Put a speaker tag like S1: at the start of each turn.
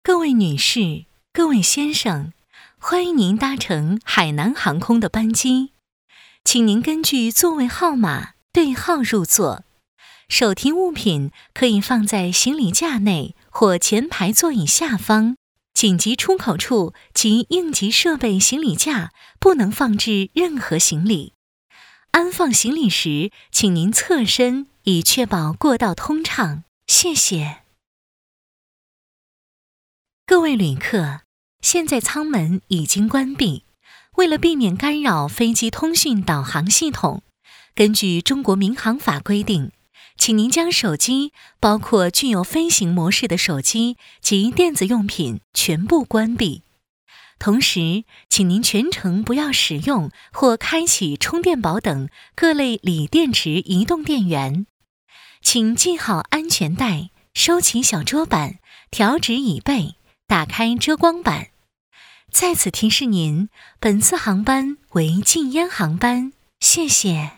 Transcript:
S1: 各位女士、各位先生，欢迎您搭乘海南航空的班机，请您根据座位号码对号入座。手提物品可以放在行李架内或前排座椅下方，紧急出口处及应急设备行李架不能放置任何行李。安放行李时，请您侧身，以确保过道通畅。谢谢。各位旅客，现在舱门已经关闭。为了避免干扰飞机通讯导航系统，根据中国民航法规定，请您将手机，包括具有飞行模式的手机及电子用品全部关闭。同时，请您全程不要使用或开启充电宝等各类锂电池移动电源。请系好安全带，收起小桌板，调直椅背，打开遮光板。在此提示您，本次航班为禁烟航班，谢谢。